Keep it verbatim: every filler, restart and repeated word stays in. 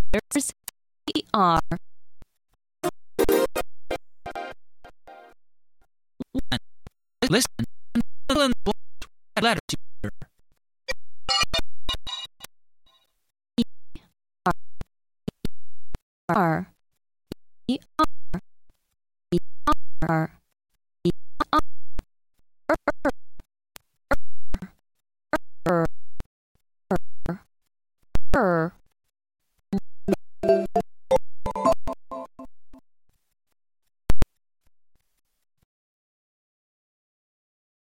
letters E R. One. Listen and fill in the blanks with letters together. E R R E R E R E R R R R